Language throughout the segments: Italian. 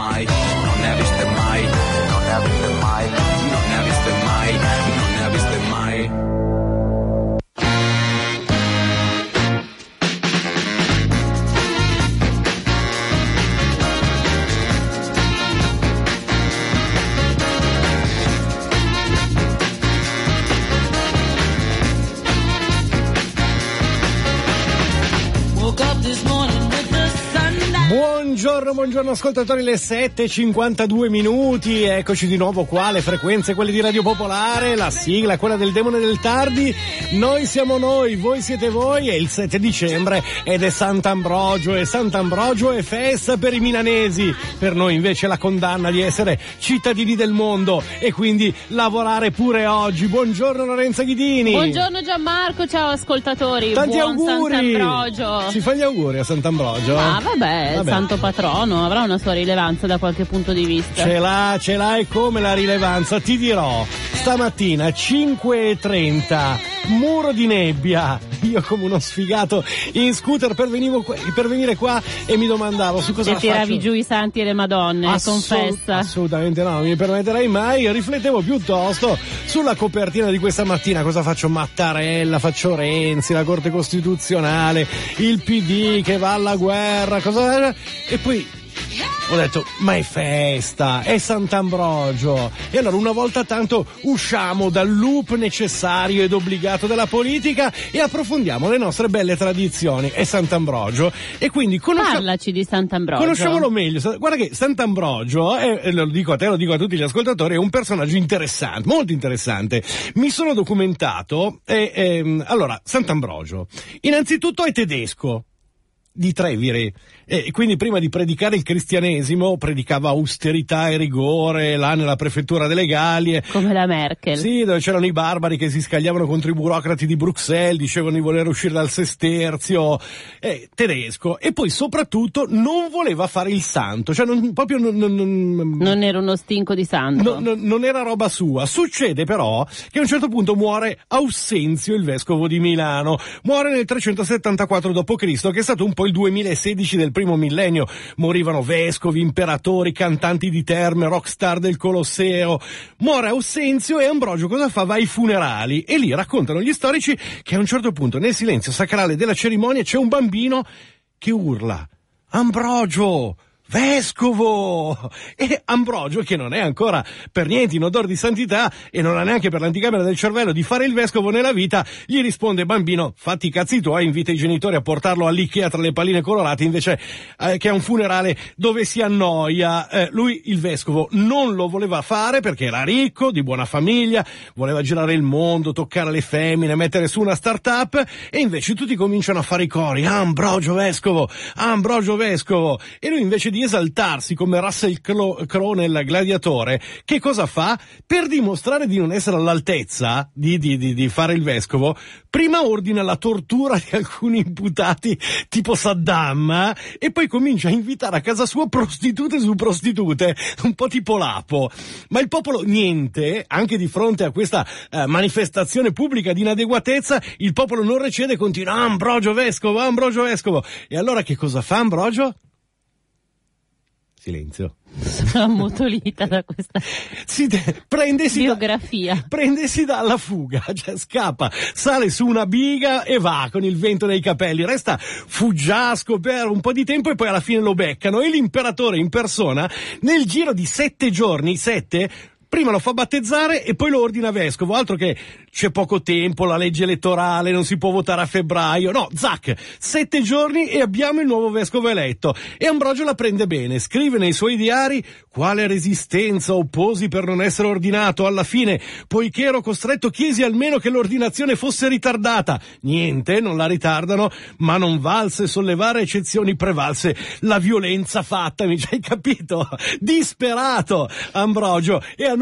mai, non ne ha viste mai, non ne ha viste mai, non ne ha viste mai, non ne ha viste mai. Buongiorno ascoltatori, le 7:52 minuti, eccoci di nuovo qua, le frequenze quelle di Radio Popolare, la sigla quella del demone del tardi, noi siamo noi, voi siete voi, è il 7 dicembre ed è Sant'Ambrogio, e Sant'Ambrogio è festa per i milanesi, per noi invece la condanna di essere cittadini del mondo e quindi lavorare pure oggi. Buongiorno Lorenza Ghidini. Buongiorno Gianmarco, ciao ascoltatori. Tanti buon auguri. Sant'Ambrogio. Si fa gli auguri a Sant'Ambrogio? Ah vabbè, il santo patrono, avrà una sua rilevanza da qualche punto di vista. Ce l'ha e come la rilevanza, ti dirò, stamattina 5:30, muro di nebbia, io come uno sfigato in scooter per venire qua e mi domandavo su cosa e la faccio. tiravi giù i santi e le madonne, confessa. Assolutamente no, non mi permetterei mai, riflettevo piuttosto sulla copertina di questa mattina, cosa faccio? Mattarella, faccio Renzi, la Corte Costituzionale, il PD che va alla guerra, cosa... E poi ho detto, ma è festa, è Sant'Ambrogio. E allora una volta tanto usciamo dal loop necessario ed obbligato della politica e approfondiamo le nostre belle tradizioni. È Sant'Ambrogio e quindi parlaci di Sant'Ambrogio. Conosciamolo meglio. Guarda che Sant'Ambrogio, lo dico a te, lo dico a tutti gli ascoltatori, è un personaggio interessante, molto interessante. Mi sono documentato allora, Sant'Ambrogio innanzitutto è tedesco di Treviri, e quindi prima di predicare il cristianesimo predicava austerità e rigore là nella prefettura delle Gallie, come la Merkel. Sì, dove c'erano i barbari che si scagliavano contro i burocrati di Bruxelles, dicevano di voler uscire dal sesterzio, tedesco, e poi soprattutto non voleva fare il santo, cioè non era uno stinco di santo, non era roba sua. Succede però che a un certo punto muore Aussenzio, il vescovo di Milano, muore nel 374 d.C., che è stato un po' il 2016 del primo millennio. Morivano vescovi, imperatori, cantanti di terme, rockstar del Colosseo. Muore Aussenzio e Ambrogio cosa fa? Va ai funerali e lì raccontano gli storici che a un certo punto nel silenzio sacrale della cerimonia c'è un bambino che urla: Ambrogio! Vescovo! E Ambrogio, che non è ancora per niente in odore di santità e non ha neanche per l'anticamera del cervello di fare il vescovo nella vita, gli risponde: bambino, fatti i cazzi tuoi, invita i genitori a portarlo all'Ikea tra le palline colorate invece che a un funerale dove si annoia. Lui, il vescovo, non lo voleva fare perché era ricco, di buona famiglia, voleva girare il mondo, toccare le femmine, mettere su una start-up, e invece tutti cominciano a fare i cori: Ambrogio vescovo, Ambrogio vescovo, e lui invece di esaltarsi come Russell Crowe nel Gladiatore, che cosa fa? Per dimostrare di non essere all'altezza di fare il vescovo, prima ordina la tortura di alcuni imputati tipo Saddam e poi comincia a invitare a casa sua prostitute su prostitute, un po' tipo Lapo. Ma il popolo niente, anche di fronte a questa manifestazione pubblica di inadeguatezza, il popolo non recede, continua: Ambrogio vescovo, Ambrogio vescovo. E allora che cosa fa Ambrogio? Silenzio. Sono ammutolita da questa biografia. Prendesi dalla fuga, cioè scappa, sale su una biga e va con il vento nei capelli, resta fuggiasco per un po' di tempo e poi alla fine lo beccano e l'imperatore in persona nel giro di 7 giorni, prima lo fa battezzare e poi lo ordina vescovo, altro che c'è poco tempo, la legge elettorale, non si può votare a febbraio, no, zac, 7 giorni e abbiamo il nuovo vescovo eletto. E Ambrogio la prende bene, scrive nei suoi diari: quale resistenza opposi per non essere ordinato, alla fine, poiché ero costretto, chiesi almeno che l'ordinazione fosse ritardata. Niente, non la ritardano, ma non valse sollevare eccezioni, prevalse la violenza fatta, mi hai capito? Disperato Ambrogio, e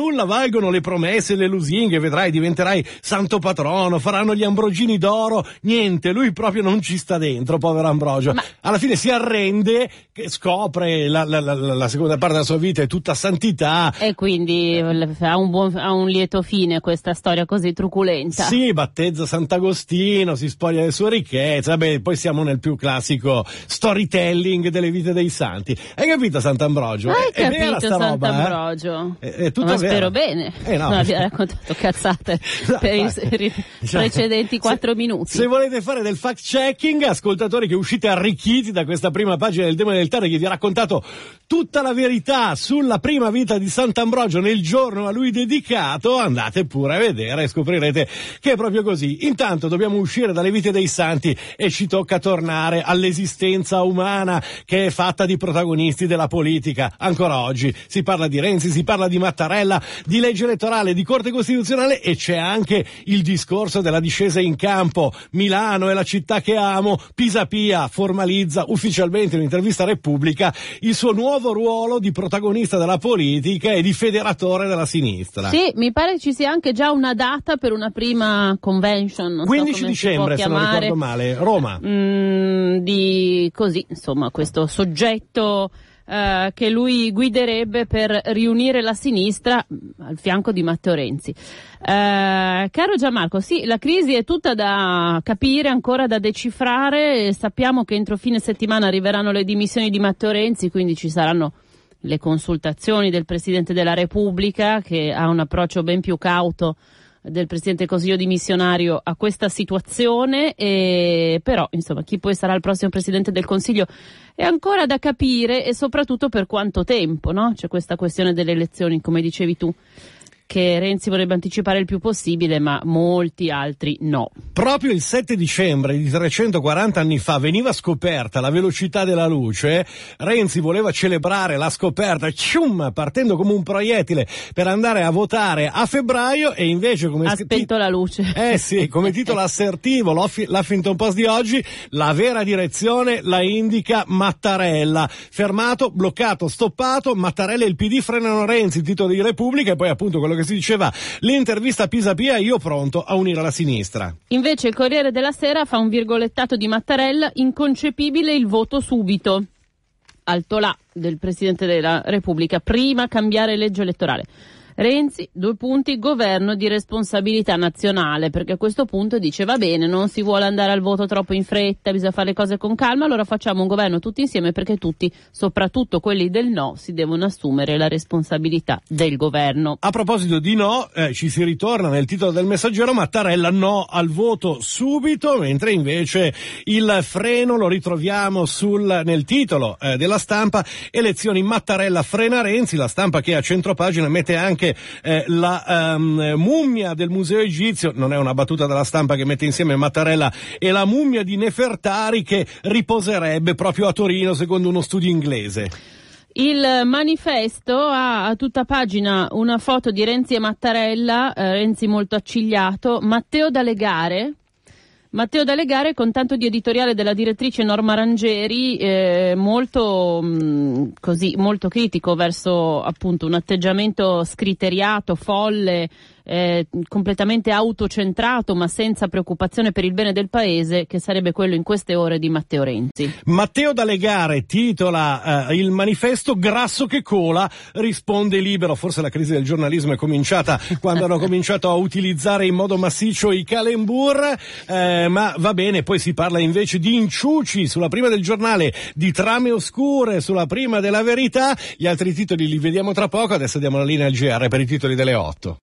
nulla valgono le promesse, le lusinghe, vedrai, diventerai santo patrono, faranno gli ambrogini d'oro, niente, lui proprio non ci sta dentro, povero Ambrogio. Alla fine si arrende, che scopre la seconda parte della sua vita è tutta santità. E quindi ha un lieto fine questa storia così truculenta. Sì, battezza Sant'Agostino, si spoglia delle sue ricchezze, poi siamo nel più classico storytelling delle vite dei santi. Hai capito Sant'Ambrogio? Hai è vera capito sta roba, Sant'Ambrogio? È tutto ma vero. spero bene, No. non abbia raccontato cazzate per i precedenti 4 minuti. Se volete fare del fact checking, ascoltatori che uscite arricchiti da questa prima pagina del Demone del Tare che vi ha raccontato tutta la verità sulla prima vita di Sant'Ambrogio nel giorno a lui dedicato, andate pure a vedere e scoprirete che è proprio così. Intanto dobbiamo uscire dalle vite dei santi e ci tocca tornare all'esistenza umana che è fatta di protagonisti della politica. Ancora oggi si parla di Renzi, si parla di Mattarella, di legge elettorale, di Corte Costituzionale e c'è anche il discorso della discesa in campo. Milano è la città che amo, Pisapia formalizza ufficialmente in un'intervista a Repubblica il suo nuovo ruolo di protagonista della politica e di federatore della sinistra. Sì, mi pare ci sia anche già una data per una prima convention, non 15 so come dicembre, si se può non chiamare, ricordo male, Roma. Di così, insomma, questo soggetto che lui guiderebbe per riunire la sinistra al fianco di Matteo Renzi. Caro Gianmarco, sì, la crisi è tutta da capire, ancora da decifrare. Sappiamo che entro fine settimana arriveranno le dimissioni di Matteo Renzi, quindi ci saranno le consultazioni del Presidente della Repubblica, che ha un approccio ben più cauto del Presidente del Consiglio dimissionario a questa situazione, però insomma chi poi sarà il prossimo Presidente del Consiglio è ancora da capire e soprattutto per quanto tempo, no? C'è questa questione delle elezioni, come dicevi tu, che Renzi vorrebbe anticipare il più possibile, ma molti altri no. Proprio il 7 dicembre di 340 anni fa veniva scoperta la velocità della luce. Renzi voleva celebrare la scoperta, partendo come un proiettile per andare a votare a febbraio e invece come ha spento la luce. Sì, come titolo assertivo l'Huffington Post di oggi, la vera direzione la indica Mattarella. Fermato, bloccato, stoppato, Mattarella e il PD frenano Renzi, titolo di Repubblica, e poi appunto quello che si diceva, l'intervista a Pisapia, io pronto a unire la sinistra. Invece il Corriere della Sera fa un virgolettato di Mattarella: inconcepibile il voto subito. Alto là del Presidente della Repubblica, prima cambiare legge elettorale. Renzi, 2 punti, governo di responsabilità nazionale, perché a questo punto dice va bene, non si vuole andare al voto troppo in fretta, bisogna fare le cose con calma, allora facciamo un governo tutti insieme perché tutti, soprattutto quelli del no, si devono assumere la responsabilità del governo. A proposito di no, ci si ritorna nel titolo del Messaggero, Mattarella no al voto subito, mentre invece il freno lo ritroviamo nel titolo della Stampa, elezioni Mattarella frena Renzi, la Stampa che a centropagina mette anche la mummia del museo egizio, non è una battuta della Stampa che mette insieme Mattarella e la mummia di Nefertari che riposerebbe proprio a Torino secondo uno studio inglese. Il Manifesto ha a tutta pagina una foto di Renzi e Mattarella, Renzi molto accigliato, Matteo da legare con tanto di editoriale della direttrice Norma Rangieri, molto critico verso appunto un atteggiamento scriteriato, folle, completamente autocentrato ma senza preoccupazione per il bene del paese, che sarebbe quello in queste ore di Matteo Renzi. Matteo da legare titola il Manifesto, grasso che cola, risponde Libero. Forse la crisi del giornalismo è cominciata quando hanno cominciato a utilizzare in modo massiccio i calembur, ma va bene. Poi si parla invece di inciuci sulla prima del Giornale, di trame oscure sulla prima della Verità. Gli altri titoli li vediamo tra poco, adesso diamo la linea al GR per i titoli delle 8.